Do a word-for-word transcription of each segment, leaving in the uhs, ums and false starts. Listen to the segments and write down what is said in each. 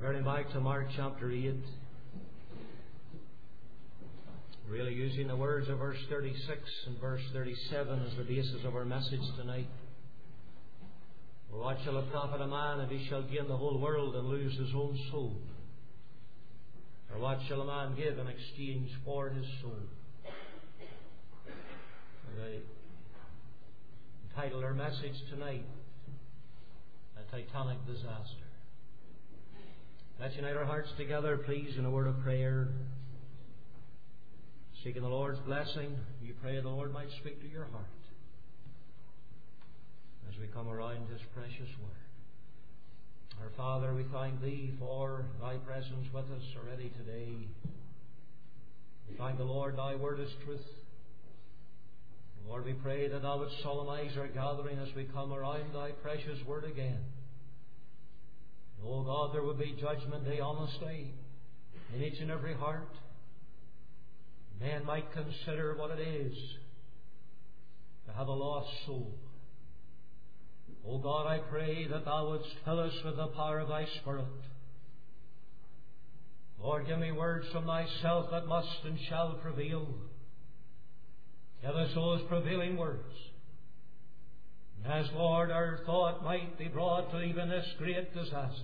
Turning back to Mark chapter eight, really using the words of verse thirty-six and verse thirty-seven as the basis of our message tonight. For what shall it profit a man if he shall gain the whole world and lose his own soul? Or what shall a man give in exchange for his soul? I entitled our message tonight, A Titanic Disaster. Let's unite our hearts together, please, in a word of prayer. Seeking the Lord's blessing, you pray the Lord might speak to your heart as we come around His precious word. Our Father, we thank Thee for Thy presence with us already today. We thank the Lord, Thy word is truth. Lord, we pray that Thou would solemnize our gathering as we come around Thy precious word again. Oh God, there would be judgment day, honesty in each and every heart. Men might consider what it is to have a lost soul. Oh God, I pray that Thou wouldst fill us with the power of Thy Spirit. Lord, give me words from Thyself that must and shall prevail. Give us those prevailing words. And as, Lord, our thought might be brought to even this great disaster,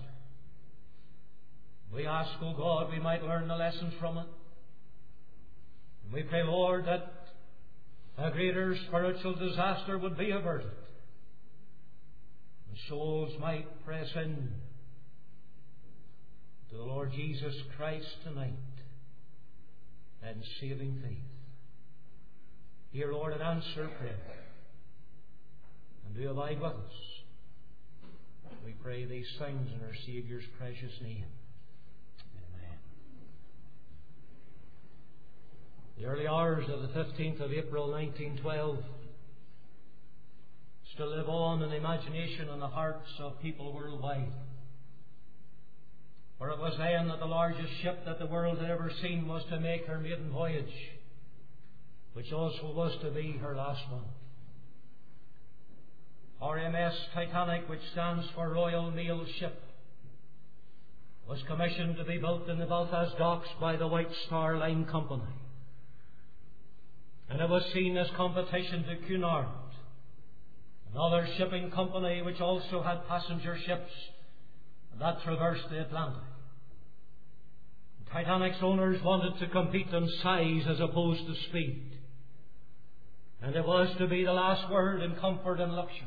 we ask, O God, we might learn the lessons from it. And we pray, Lord, that a greater spiritual disaster would be averted. And souls might press in to the Lord Jesus Christ tonight in saving faith. Hear, Lord, and answer prayer. And do abide with us. We pray these things in our Saviour's precious name. Amen. The early hours of the fifteenth of April nineteen twelve still live on in the imagination and the hearts of people worldwide. For it was then that the largest ship that the world had ever seen was to make her maiden voyage, which also was to be her last one. R M S Titanic, which stands for Royal Mail Ship, was commissioned to be built in the Belfast docks by the White Star Line Company. And it was seen as competition to Cunard, another shipping company which also had passenger ships that traversed the Atlantic. Titanic's owners wanted to compete in size as opposed to speed. And it was to be the last word in comfort and luxury.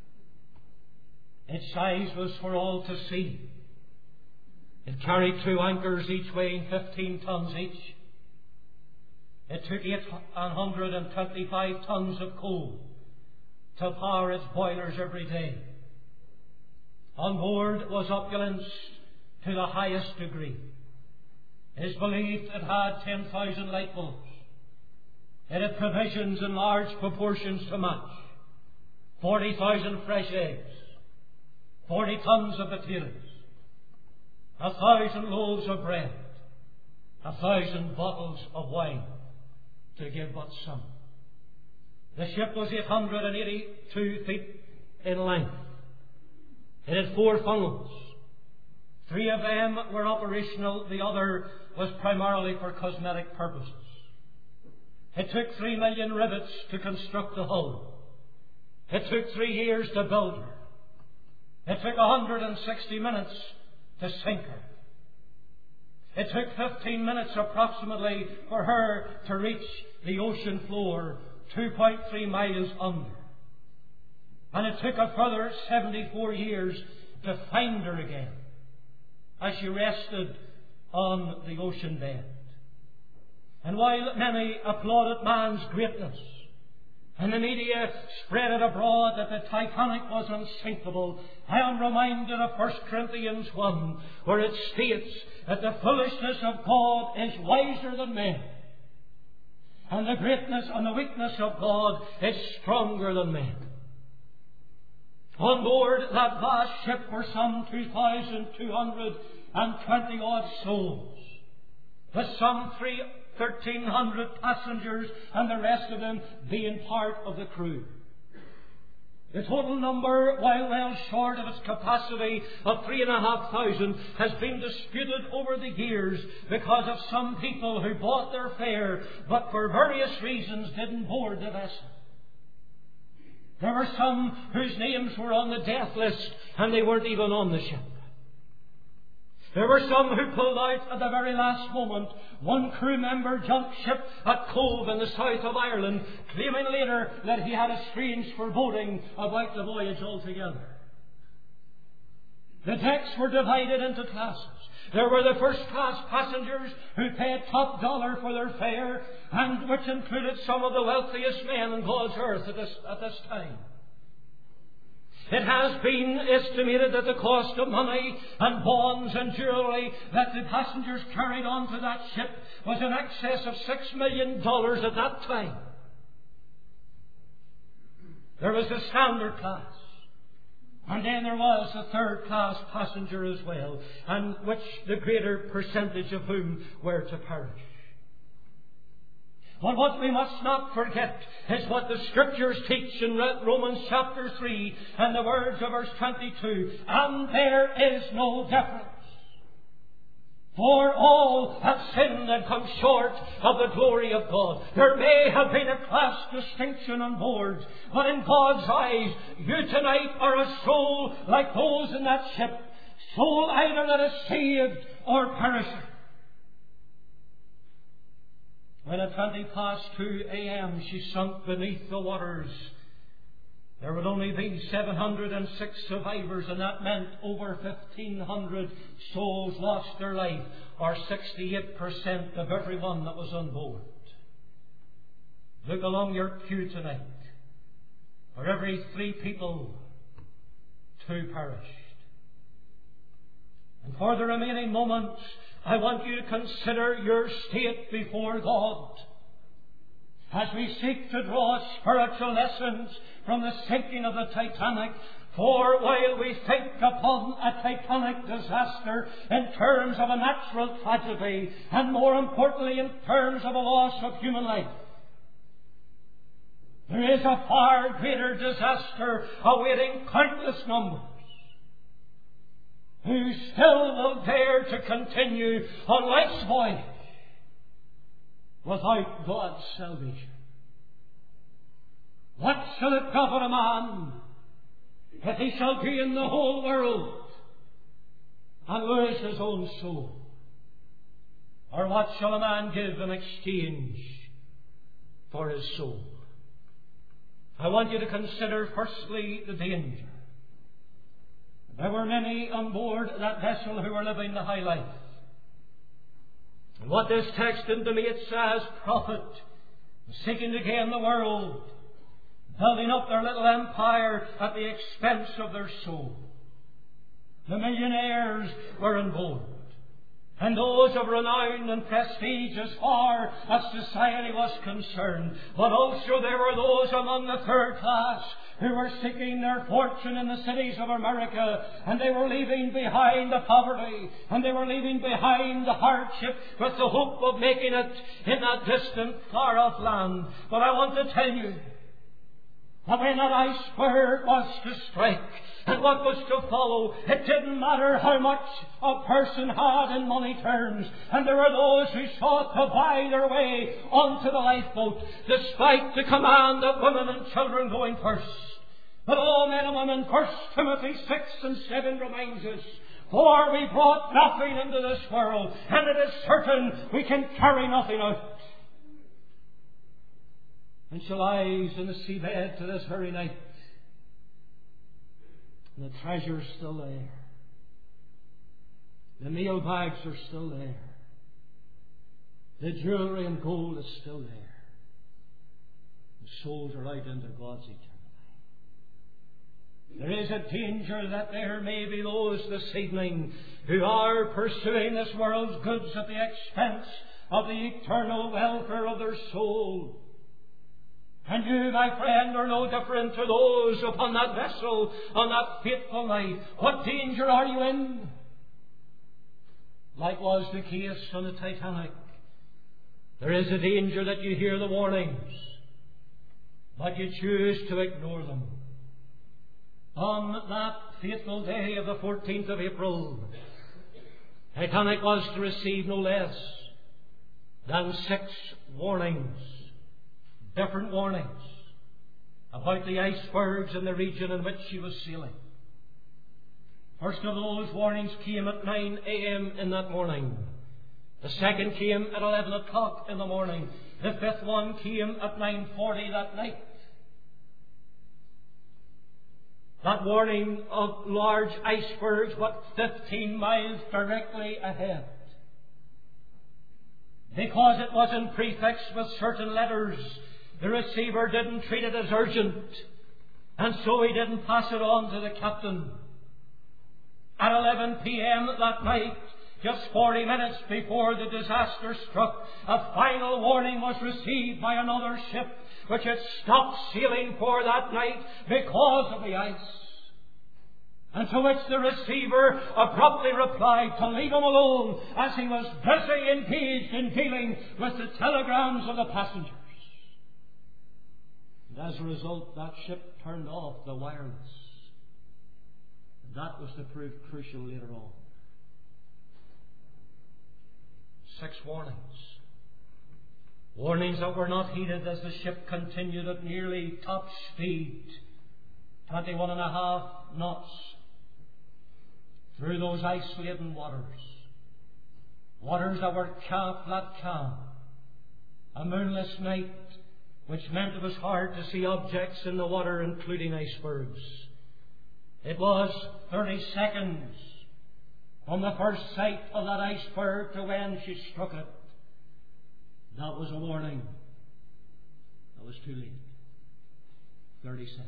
Its size was for all to see. It carried two anchors, each weighing fifteen tons each. It took eight hundred twenty-five tons of coal to power its boilers every day. On board was opulence to the highest degree. It is believed it had ten thousand light bulbs. It had provisions in large proportions to match. forty thousand fresh eggs. forty tons of potatoes. A thousand loaves of bread. A thousand bottles of wine, to give but some. The ship was eight hundred eighty-two feet in length. It had four funnels. Three of them were operational. The other was primarily for cosmetic purposes. It took three million rivets to construct the hull. It took three years to build her. It took one hundred sixty minutes to sink her. It took fifteen minutes approximately for her to reach the ocean floor, two point three miles under. And it took a further seventy-four years to find her again as she rested on the ocean bed. And while many applauded man's greatness, and the media spread it abroad that the Titanic was unsinkable, I am reminded of First Corinthians one, where it states that the foolishness of God is wiser than men, and the greatness and the weakness of God is stronger than men. On board that vast ship were some two thousand two hundred twenty odd souls, with some three thirteen hundred passengers and the rest of them being part of the crew. The total number, while well short of its capacity of three and a half thousand, has been disputed over the years because of some people who bought their fare but for various reasons didn't board the vessel. There were some whose names were on the death list and they weren't even on the ship. There were some who pulled out at the very last moment. One crew member jumped ship at Cove in the south of Ireland, claiming later that he had a strange foreboding about the voyage altogether. The decks were divided into classes. There were the first-class passengers who paid top dollar for their fare, and which included some of the wealthiest men on God's earth at this, at this time. It has been estimated that the cost of money and bonds and jewellery that the passengers carried onto that ship was in excess of six million dollars at that time. There was the standard class. And then there was the third-class passenger as well, and which the greater percentage of whom were to perish. But what we must not forget is what the Scriptures teach in Romans chapter three and the words of verse twenty-two. And there is no difference. For all have sinned and come short of the glory of God. There may have been a class distinction on board, but in God's eyes, you tonight are a soul like those in that ship. Soul either that is saved or perishing. When at twenty past two a.m. she sunk beneath the waters, there would only be seven hundred six survivors, and that meant over fifteen hundred souls lost their life, or sixty-eight percent of everyone that was on board. Look along your pew tonight. For every three people, two perished. And for the remaining moments, I want you to consider your state before God as we seek to draw spiritual lessons from the sinking of the Titanic. For while we think upon a Titanic disaster in terms of a natural tragedy, and more importantly in terms of a loss of human life, there is a far greater disaster awaiting countless numbers who still will dare to continue on life's voyage without God's salvation. What shall it profit a man if he shall gain the whole world and lose his own soul? Or what shall a man give in exchange for his soul? I want you to consider firstly the danger. There were many on board that vessel who were living the high life. And what this text intimates as profit, seeking to gain the world, building up their little empire at the expense of their soul. The millionaires were on board, and those of renown and prestige as far as society was concerned. But also there were those among the third class who were seeking their fortune in the cities of America, and they were leaving behind the poverty, and they were leaving behind the hardship with the hope of making it in that distant, far-off land. But I want to tell you that when that iceberg was to strike, and what was to follow, it didn't matter how much a person had in money terms. And there were those who sought to buy their way onto the lifeboat, despite the command of women and children going first. But all men and women, First Timothy six and seven reminds us, for we brought nothing into this world, and it is certain we can carry nothing out. And she lies in the seabed to this very night. And the treasure's still there. The meal bags are still there. The jewellery and gold is still there. The souls are out into God's eternity. There is a danger that there may be those this evening who are pursuing this world's goods at the expense of the eternal welfare of their soul. And you, my friend, are no different to those upon that vessel on that fateful night. What danger are you in? Like was the case on the Titanic, there is a danger that you hear the warnings, but you choose to ignore them. On that fateful day of the fourteenth of April, Titanic was to receive no less than six warnings, different warnings, about the icebergs in the region in which she was sailing. First of those warnings came at nine a.m. in that morning. The second came at eleven o'clock in the morning. The fifth one came at nine forty that night. That warning of large icebergs, what, fifteen miles directly ahead. Because it wasn't prefixed with certain letters, the receiver didn't treat it as urgent, and so he didn't pass it on to the captain. At eleven p.m. that night, just forty minutes before the disaster struck, a final warning was received by another ship which had stopped sailing for that night because of the ice. And to which the receiver abruptly replied to leave him alone, as he was busy engaged in dealing with the telegrams of the passengers. And as a result, that ship turned off the wireless. And that was to prove crucial later on. Six warnings. Warnings that were not heeded as the ship continued at nearly top speed, twenty-one and a half knots, through those ice-laden waters. Waters that were calm, flat calm. A moonless night, which meant it was hard to see objects in the water, including icebergs. It was thirty seconds from the first sight of that iceberg to when she struck it. That was a warning. That was too late. Thirty seconds.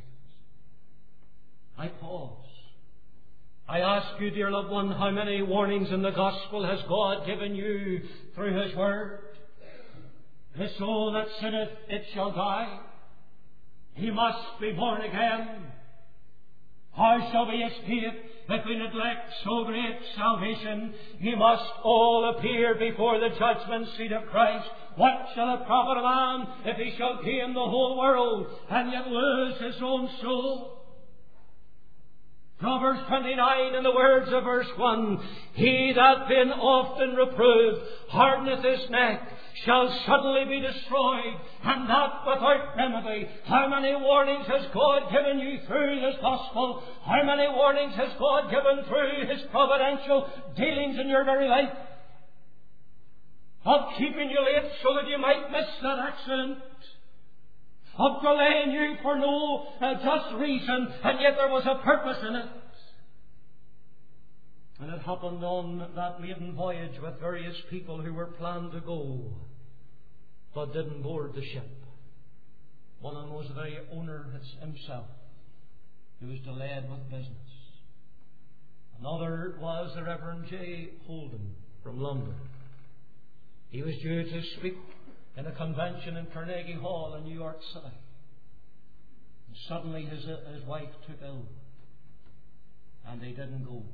I pause. I ask you, dear loved one, how many warnings in the gospel has God given you through His Word? The soul that sinneth, it shall die. He must be born again. How shall we escape if we neglect so great salvation? Ye must all appear before the judgment seat of Christ. What shall it profit a man if he shall gain the whole world and yet lose his own soul? Proverbs twenty-nine, in the words of verse one, he that been often reproved hardeneth his neck, shall suddenly be destroyed, and that without remedy. How many warnings has God given you through this gospel? How many warnings has God given through His providential dealings in your very life? Of keeping you late so that you might miss that accident. Of delaying you for no uh, just reason, and yet there was a purpose in it. And it happened on that maiden voyage with various people who were planned to go, but didn't board the ship. One of them was the very owner himself, who was delayed with business. Another was the Reverend J. Holden from London. He was due to speak in a convention in Carnegie Hall in New York City. And suddenly his, his wife took ill, and they didn't go.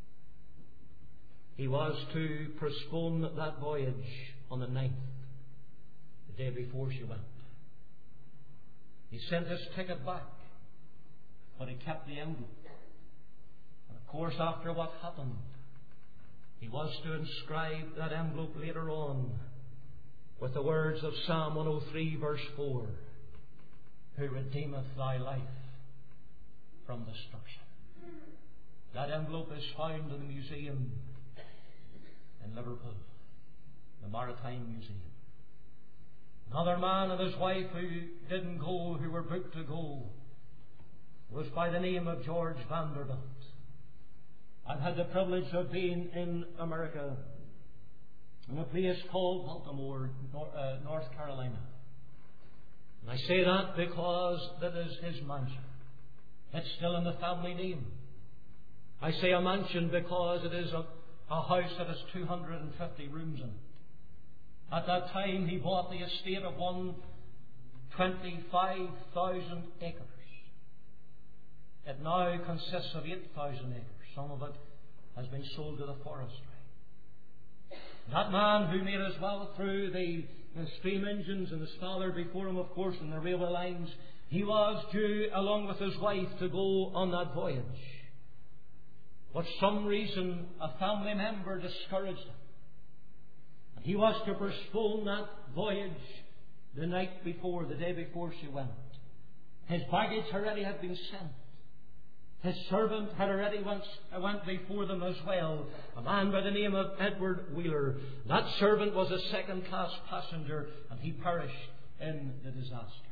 He was to postpone that voyage on the ninth, the day before she went. He sent his ticket back, but he kept the envelope. And of course, after what happened, he was to inscribe that envelope later on with the words of Psalm one oh three, verse four, who redeemeth thy life from destruction. That envelope is found in the museum in Liverpool, the Maritime Museum. Another man and his wife who didn't go, who were booked to go, was by the name of George Vanderbilt. I've had the privilege of being in America, in a place called Baltimore, North Carolina. And I say that because that is his mansion. It's still in the family name. I say a mansion because it is a, a house that has two hundred fifty rooms in it. At that time he bought the estate of one twenty-five thousand acres. It now consists of eight thousand acres. Some of it has been sold to the forestry. That man who made his wealth through the, the steam engines, and his father before him, of course, and the railway lines, He was due, along with his wife, to go on that voyage. But some reason a family member discouraged him. And he was to postpone that voyage the night before, the day before she went. His baggage already had been sent. His servant had already went, went before them as well, a man by the name of Edward Wheeler. That servant was a second-class passenger, and he perished in the disaster.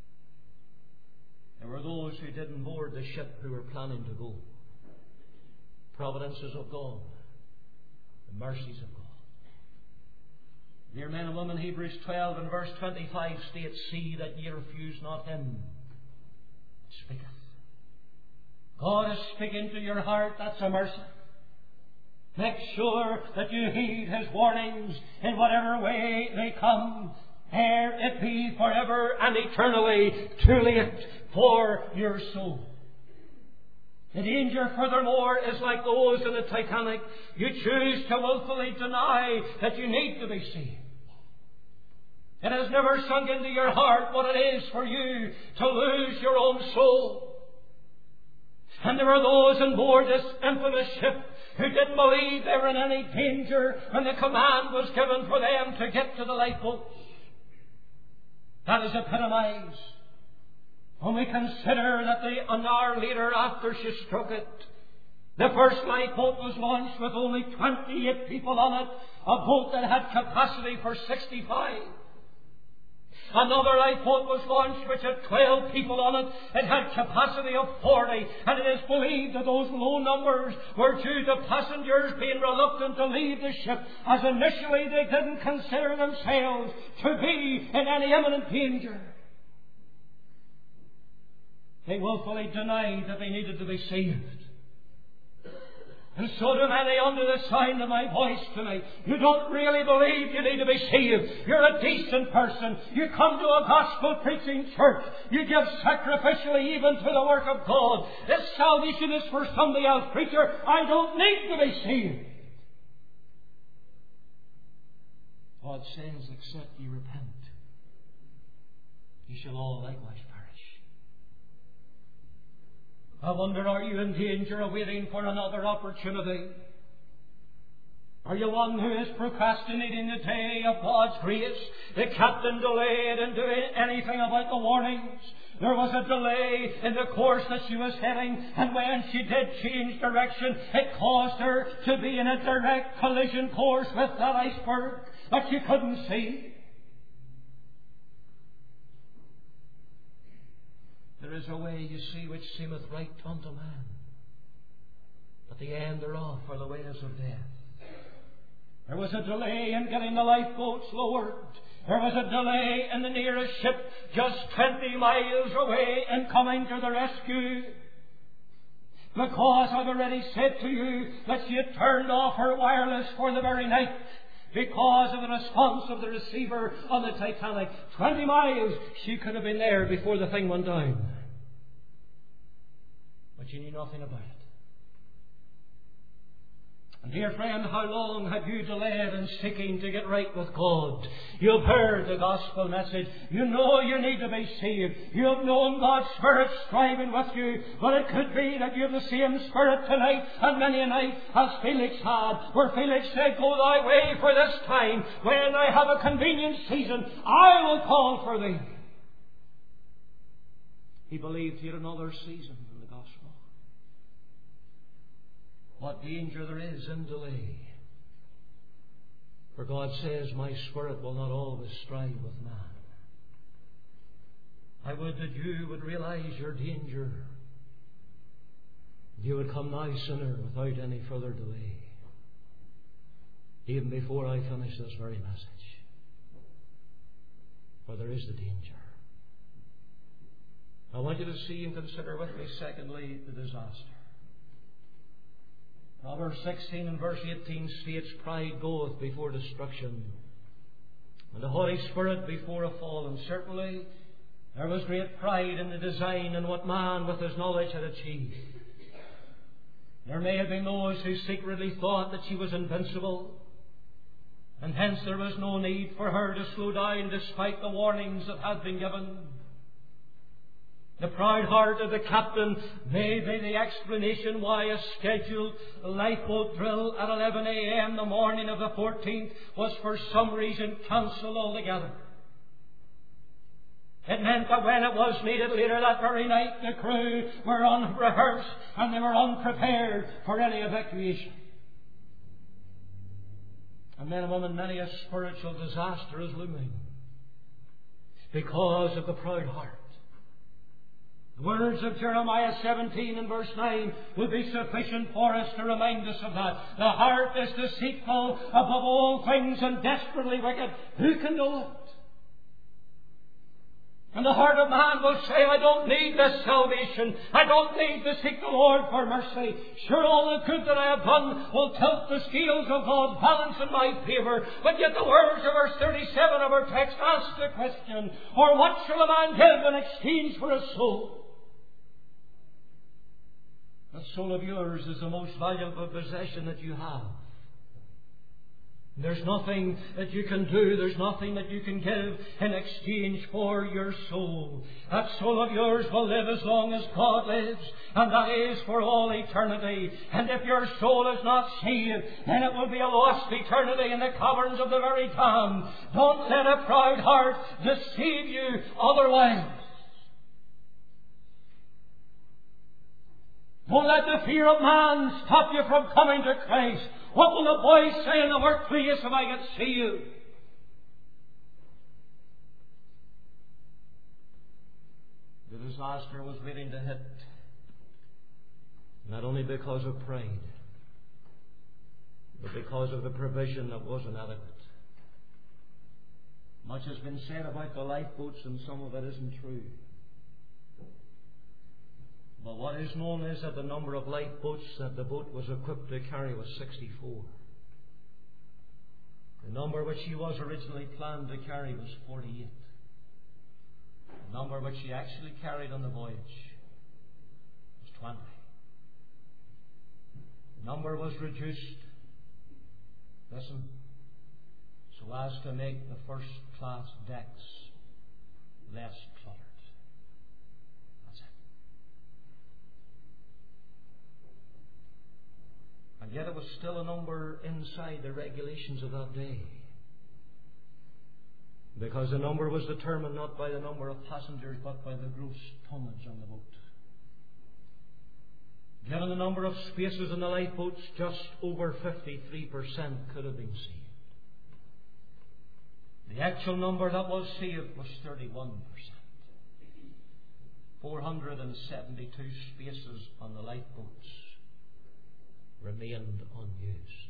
There were those who didn't board the ship who were planning to go. Providences of God, the mercies of God. Dear men and women, Hebrews twelve and verse twenty-five states, "See that ye refuse not him that speaketh." God is speaking to your heart. That's a mercy. Make sure that you heed His warnings in whatever way they come, ere it be forever and eternally too late for your soul. The danger, furthermore, is like those in the Titanic. You choose to willfully deny that you need to be saved. It has never sunk into your heart what it is for you to lose your own soul. And there were those on board this infamous ship who didn't believe they were in any danger when the command was given for them to get to the lifeboats. That is epitomized when we consider that the an hour later, after she struck it, the first lifeboat was launched with only twenty-eight people on it, a boat that had capacity for sixty-five. Another lifeboat was launched which had twelve people on it. It had capacity of forty, and it is believed that those low numbers were due to passengers being reluctant to leave the ship, as initially they didn't consider themselves to be in any imminent danger. They willfully denied that they needed to be saved. And so do many under the sound of my voice tonight. You don't really believe you need to be saved. You're a decent person. You come to a gospel-preaching church. You give sacrificially even to the work of God. This salvation is for somebody else. Preacher, I don't need to be saved. God says, except ye repent, ye shall all likewise perish. I wonder, are you in danger of waiting for another opportunity? Are you one who is procrastinating the day of God's grace? The captain delayed in doing anything about the warnings. There was a delay in the course that she was heading, and when she did change direction, it caused her to be in a direct collision course with that iceberg that she couldn't see. There is a way, you see, which seemeth right unto man, but the end thereof are the ways of death. There was a delay in getting the lifeboats lowered. There was a delay in the nearest ship just twenty miles away in coming to the rescue. Because I've already said to you that she had turned off her wireless for the very night, because of the response of the receiver on the Titanic. Twenty miles, she could have been there before the thing went down. But she knew nothing about it. And dear friend, how long have you delayed in seeking to get right with God? You've heard the gospel message. You know you need to be saved. You have known God's Spirit striving with you. But it could be that you have the same Spirit tonight and many a night as Felix had, where Felix said, "Go thy way for this time. When I have a convenient season, I will call for thee." He believed he had another season in the gospel. What danger there is in delay. For God says, "My Spirit will not always strive with man." I would that you would realize your danger. You would come now, sinner, without any further delay. Even before I finish this very message. For there is the danger. I want you to see and consider with me, secondly, the disaster. Proverbs sixteen and verse eighteen states, "Pride goeth before destruction, and a haughty spirit before a fall." And certainly there was great pride in the design and what man with his knowledge had achieved. There may have been those who secretly thought that she was invincible, and hence there was no need for her to slow down despite the warnings that had been given. The proud heart of the captain may be the explanation why a scheduled lifeboat drill at eleven a.m. the morning of the fourteenth was for some reason cancelled altogether. It meant that when it was needed later that very night, the crew were unrehearsed and they were unprepared for any evacuation. And men and women, many a spiritual disaster is looming because of the proud heart. The words of Jeremiah seventeen and verse nine will be sufficient for us to remind us of that. The heart is deceitful above all things and desperately wicked. Who can know it? And the heart of man will say, I don't need this salvation. I don't need to seek the Lord for mercy. Sure, all the good that I have done will tilt the scales of God's balance in my favour. But yet the words of verse thirty-seven of our text ask the question, or what shall a man give in exchange for a soul? The soul of yours is the most valuable possession that you have. There's nothing that you can do, there's nothing that you can give in exchange for your soul. That soul of yours will live as long as God lives, and that is for all eternity. And if your soul is not saved, then it will be a lost eternity in the caverns of the very damned. Don't let a proud heart deceive you otherwise. Don't let the fear of man stop you from coming to Christ. What will the boys say in the workplace if I could see you? The disaster was waiting to hit, not only because of pride, but because of the provision that wasn't adequate. Much has been said about the lifeboats, and some of it isn't true. But what is known is that the number of lifeboats that the boat was equipped to carry was sixty-four. The number which she was originally planned to carry was forty-eight. The number which she actually carried on the voyage was twenty. The number was reduced, listen, so as to make the first class decks less cluttered. And yet it was still a number inside the regulations of that day. Because the number was determined not by the number of passengers, but by the gross tonnage on the boat. Given the number of spaces in the lifeboats, just over fifty-three percent could have been saved. The actual number that was saved was thirty-one percent. four hundred seventy-two spaces on the lifeboats remained unused.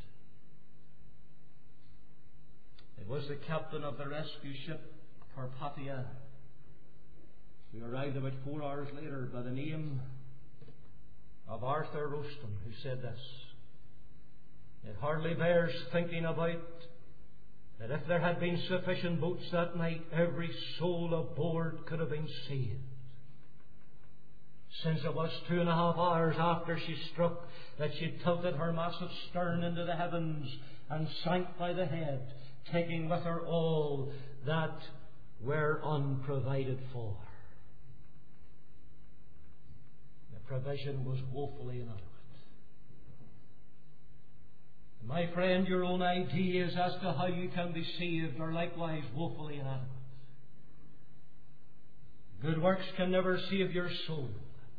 It was the captain of the rescue ship Carpathia, who arrived about four hours later, by the name of Arthur Roston, who said this: it hardly bears thinking about that if there had been sufficient boats that night, every soul aboard could have been saved. Since it was two and a half hours after she struck that she tilted her massive stern into the heavens and sank by the head, taking with her all that were unprovided for. The provision was woefully inadequate. My friend, your own ideas as to how you can be saved are likewise woefully inadequate. Good works can never save your soul.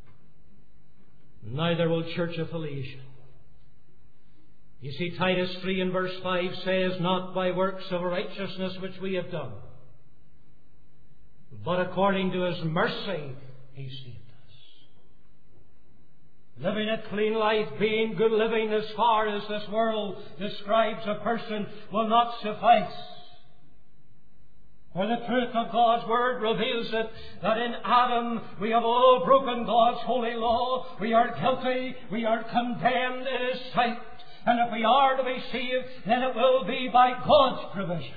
Neither will church affiliation. You see, Titus three and verse five says, not by works of righteousness which we have done, but according to His mercy He saved us. Living a clean life, being good living as far as this world describes a person, will not suffice. For the truth of God's Word reveals it, that in Adam we have all broken God's holy law. We are guilty, we are condemned in His sight. And if we are to be saved, then it will be by God's provision.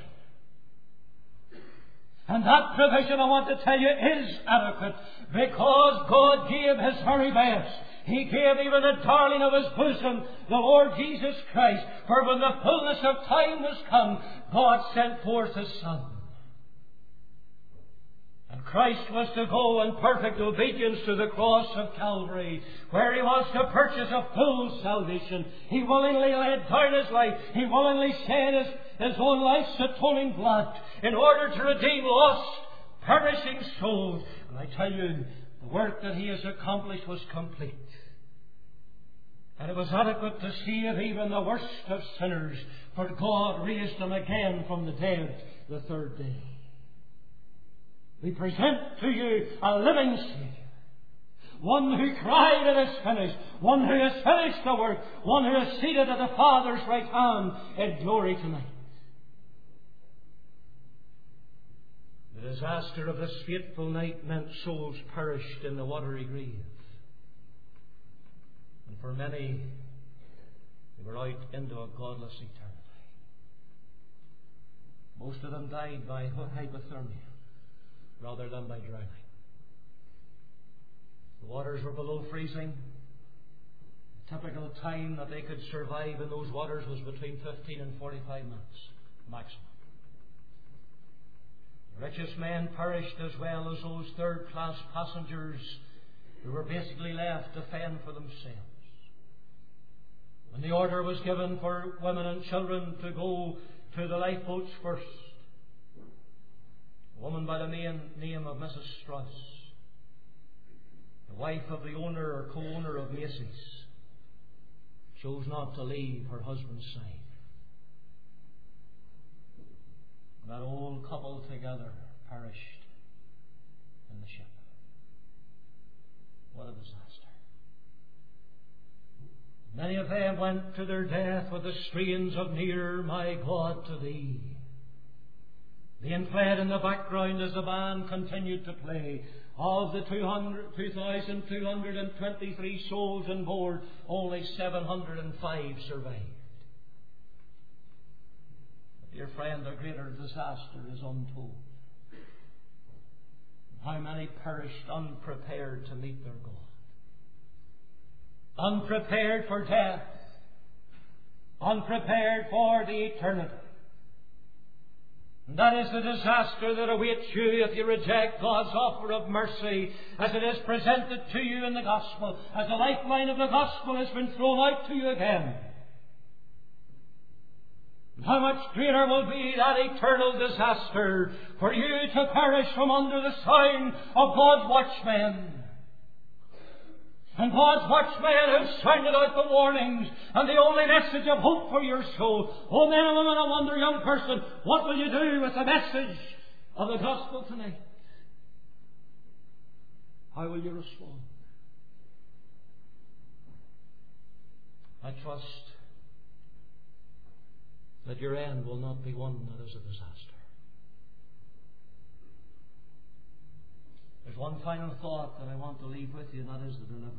And that provision, I want to tell you, is adequate, because God gave His very best. He gave even the darling of His bosom, the Lord Jesus Christ. For when the fullness of time was come, God sent forth His Son. And And Christ was to go in perfect obedience to the cross of Calvary, where He was to purchase a full salvation. He willingly laid down His life. He willingly shed His, his own life's atoning blood in order to redeem lost, perishing souls. And I tell you, the work that He has accomplished was complete. And it was adequate to save even the worst of sinners, for God raised them again from the dead the third day. We present to you a living Saviour, one who cried, "It is finished," one who has finished the work, one who is seated at the Father's right hand in glory tonight. The disaster of this fateful night meant souls perished in the watery grave. And for many, they were out into a godless eternity. Most of them died by hypothermia rather than by drowning. The waters were below freezing. The typical time that they could survive in those waters was between fifteen and forty-five minutes maximum. The richest men perished as well as those third-class passengers who were basically left to fend for themselves. When the order was given for women and children to go to the lifeboats first, a woman by the name of Missus Strauss, the wife of the owner or co-owner of Macy's, chose not to leave her husband's side. That old couple together perished in the ship. What a disaster. Many of them went to their death with the strains of "Near, My God, to Thee," being played in the background as the band continued to play. Of the two thousand two hundred twenty-three souls on board, only seven hundred five survived. But dear friend, a greater disaster is untold. How many perished unprepared to meet their God? Unprepared for death, unprepared for the eternity. And that is the disaster that awaits you if you reject God's offer of mercy as it is presented to you in the gospel, as the lifeline of the gospel has been thrown out to you again. And how much greater will be that eternal disaster for you to perish from under the sound of God's watchmen. And God's watchmen have sounded out the warnings and the only message of hope for your soul. Oh, men and women, I wonder, young person, what will you do with the message of the gospel tonight? How will you respond? I trust that your end will not be one that is a disaster. There's one final thought that I want to leave with you, and that is the deliverance.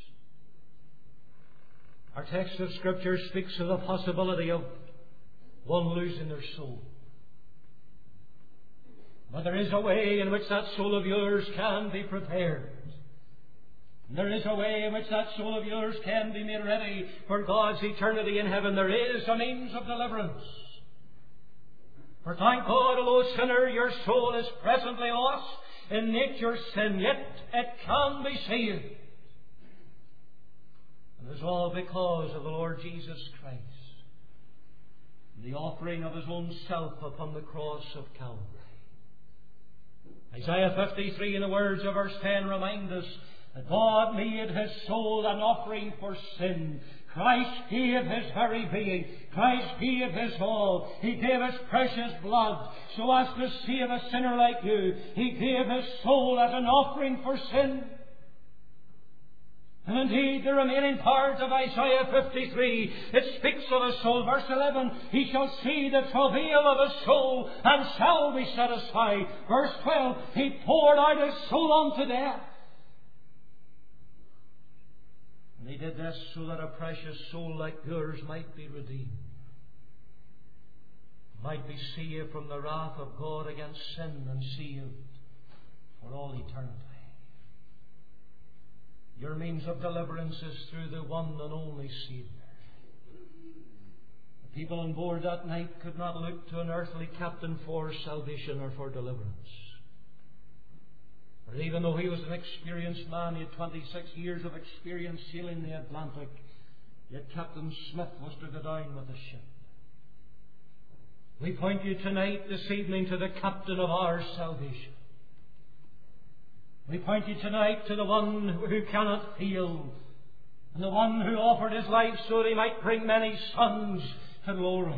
Our text of Scripture speaks of the possibility of one losing their soul. But there is a way in which that soul of yours can be prepared. There is a way in which that soul of yours can be made ready for God's eternity in heaven. There is a means of deliverance. For thank God, although sinner, your soul is presently lost in nature's sin, yet it can be saved. And it is all because of the Lord Jesus Christ, the offering of His own self upon the cross of Calvary. Isaiah fifty-three, in the words of verse ten, remind us that God made His soul an offering for sin. Christ gave His very being. Christ gave His all. He gave His precious blood so as to save a sinner like you. He gave His soul as an offering for sin. And indeed, the remaining part of Isaiah fifty-three, it speaks of His soul. Verse eleven, He shall see the travail of His soul and shall be satisfied. Verse twelve, He poured out His soul unto death. And He did this so that a precious soul like yours might be redeemed, might be saved from the wrath of God against sin and saved for all eternity. Your means of deliverance is through the one and only Saviour. The people on board that night could not look to an earthly captain for salvation or for deliverance. For even though he was an experienced man, he had twenty-six years of experience sailing the Atlantic, yet Captain Smith was to go down with the ship. We point you tonight, this evening, to the captain of our salvation. We point you tonight to the one who cannot fail, and the one who offered his life so that he might bring many sons to glory.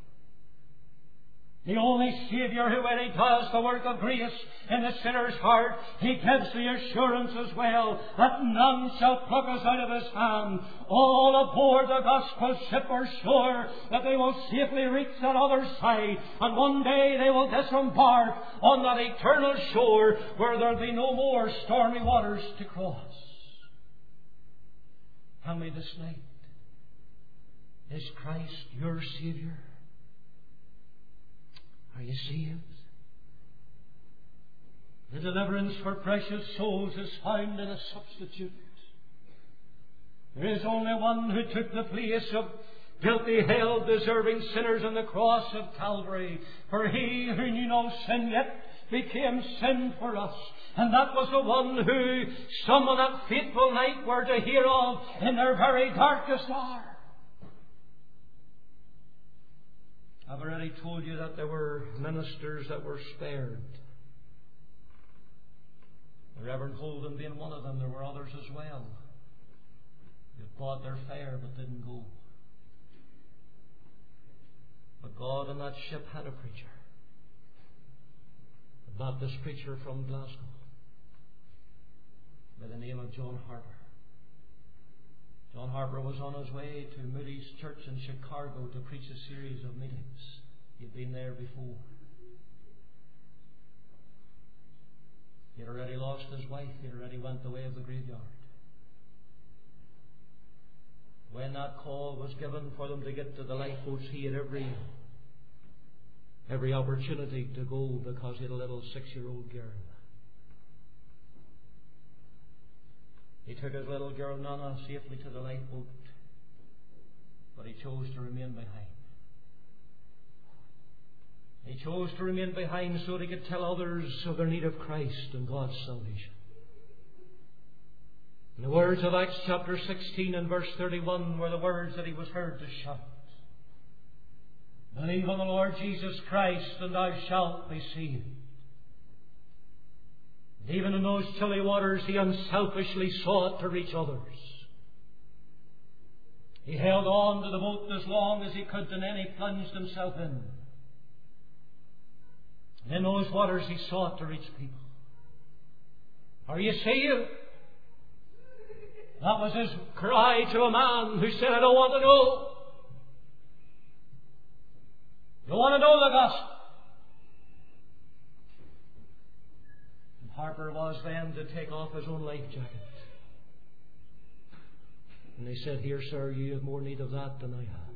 The only Saviour who, when He does the work of grace in the sinner's heart, He gives the assurance as well that none shall pluck us out of His hand. All aboard the gospel ship are sure that they will safely reach that other side, and one day they will disembark on that eternal shore where there will be no more stormy waters to cross. Tell me this night, is Christ your Saviour? Are you saved? The deliverance for precious souls is found in a substitute. There is only one who took the place of guilty, hell, deserving sinners on the cross of Calvary. For He who knew no sin yet became sin for us. And that was the one who some on that fateful night were to hear of in their very darkest hour. I've already told you that there were ministers that were spared. The Reverend Holden being one of them. There were others as well. They bought their fare but didn't go. But God in that ship had a preacher. A Baptist preacher from Glasgow by the name of John Harper. John Harper was on his way to Moody's Church in Chicago to preach a series of meetings. He had been there before. He had already lost his wife. He had already went the way of the graveyard. When that call was given for them to get to the lifeboats, he had every every opportunity to go because he had a little six-year-old girl. He took his little girl Nana safely to the lifeboat, but he chose to remain behind. He chose to remain behind so that he could tell others of their need of Christ and God's salvation. And the words of Acts chapter sixteen and verse thirty-one were the words that he was heard to shout. Believe on the Lord Jesus Christ and thou shalt be saved. Even in those chilly waters, he unselfishly sought to reach others. He held on to the boat as long as he could, and then he plunged himself in. And in those waters, he sought to reach people. Are you saved? That was his cry to a man who said, I don't want to know. You want to know the gospel? Harper was then to take off his own life jacket. And they said, here, sir, you have more need of that than I have.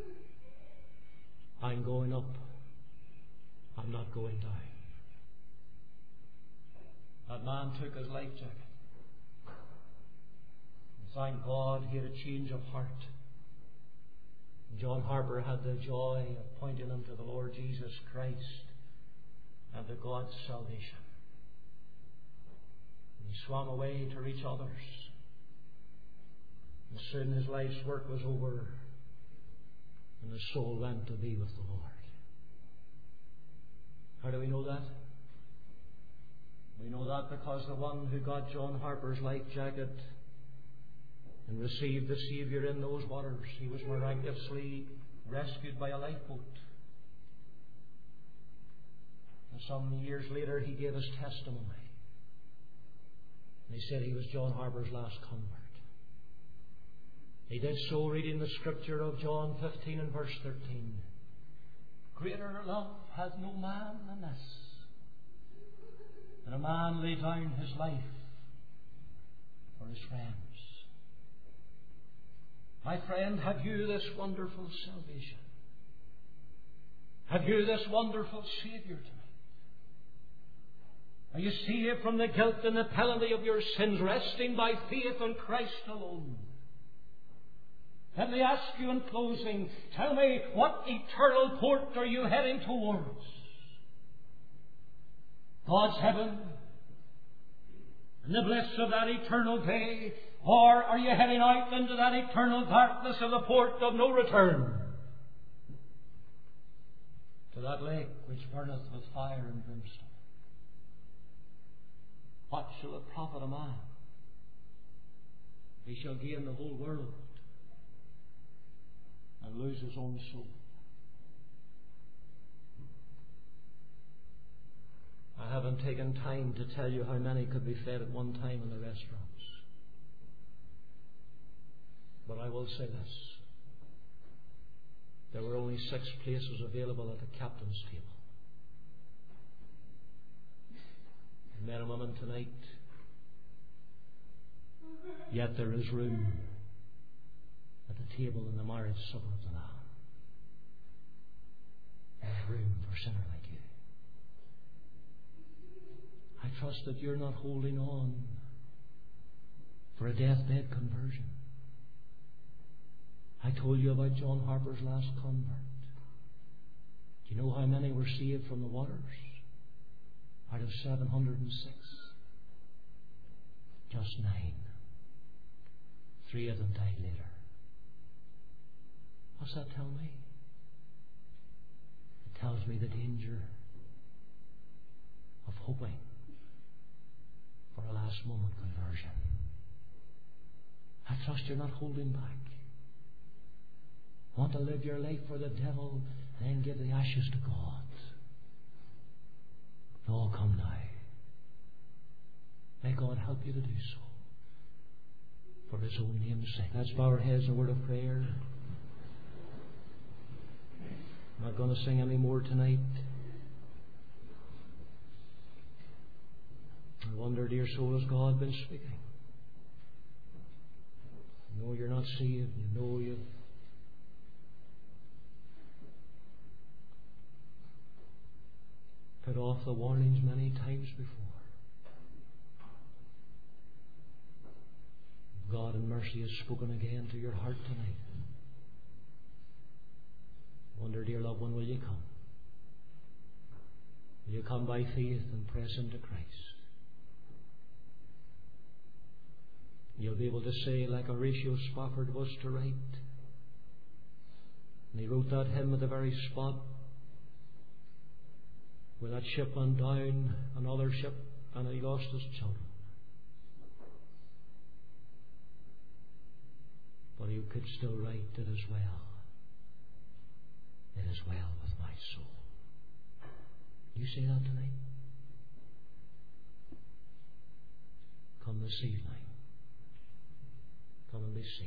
I'm going up. I'm not going down. That man took his life jacket. And thank God he had a change of heart. John Harper had the joy of pointing him to the Lord Jesus Christ and to God's salvation. He swam away to reach others. And soon his life's work was over, and his soul went to be with the Lord. How do we know that? We know that because the one who got John Harper's life jacket and received the Saviour in those waters, he was miraculously rescued by a lifeboat. And some years later he gave his testimony. And he said he was John Harper's last convert. He did so reading the scripture of John fifteen and verse thirteen. Greater love hath no man than this, that a man lay down his life for his friends. My friend, have you this wonderful salvation? Have you this wonderful Saviour tonight? Are you saved from the guilt and the penalty of your sins, resting by faith on Christ alone? Let me ask you in closing, tell me, what eternal port are you heading towards? God's heaven, in the bliss of that eternal day? Or are you heading out into that eternal darkness of the port of no return, to that lake which burneth with fire and brimstone? What shall it profit a man? He shall gain the whole world and lose his own soul. I haven't taken time to tell you how many could be fed at one time in the restaurants. But I will say this. There were only six places available at the captain's table. Men and women tonight, yet there is room at the table in the marriage supper of the Lamb. There's room for a sinner like you. I trust that you're not holding on for a deathbed conversion. I told you about John Harper's last convert. Do you know how many were saved from the waters? Out of seven hundred six. Just nine. Three of them died later. What's that tell me? It tells me the danger of hoping for a last moment conversion. I trust you're not holding back. Want to live your life for the devil and then give the ashes to God. Oh, come now. May God help you to do so. For His own name's sake. Let's bow our heads in a word of prayer. I'm not going to sing any more tonight. I wonder, dear soul, has God been speaking? You know you're not saved. You know you've put off the warnings many times before. God in mercy has spoken again to your heart tonight. Wonder, dear loved one, will you come? Will you come by faith and press into Christ? You'll be able to say, like Horatio Spafford was to write, and he wrote that hymn at the very spot where that ship went down, another ship, and he lost his children. But he could still write, it is well. It is well with my soul. You say that tonight? Come this evening. Come and be saved.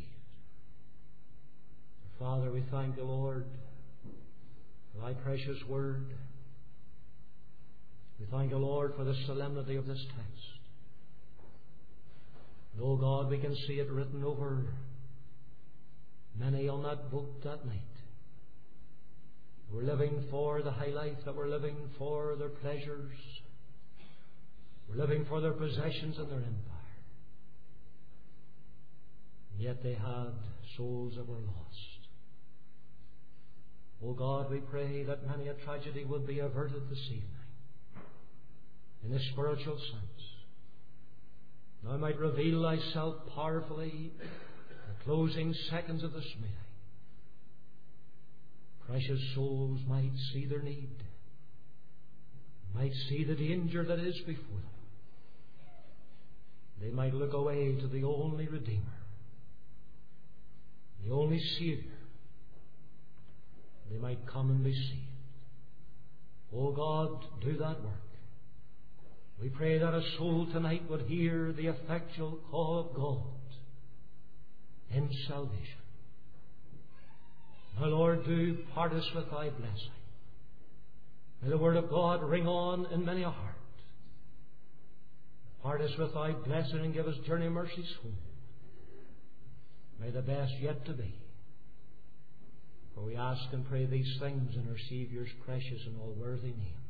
Father, we thank you, Lord, for thy precious word. We thank you, Lord, for the solemnity of this text. And, oh God, we can see it written over many on that boat that night. We're living for the high life, that we're living for their pleasures. We're living for their possessions and their empire. And yet they had souls that were lost. Oh God, we pray that many a tragedy will be averted this evening. In the spiritual sense, thou might reveal thyself powerfully in the closing seconds of this meeting. Precious souls might see their need, might see the danger that is before them. They might look away to the only Redeemer, the only Saviour. They might come and be saved. Oh God, do that work. We pray that a soul tonight would hear the effectual call of God in salvation. Now, Lord, do part us with thy blessing. May the word of God ring on in many a heart. Part us with thy blessing and give us journey mercies home. May the best yet to be. For we ask and pray these things in our Saviour's precious and all worthy name.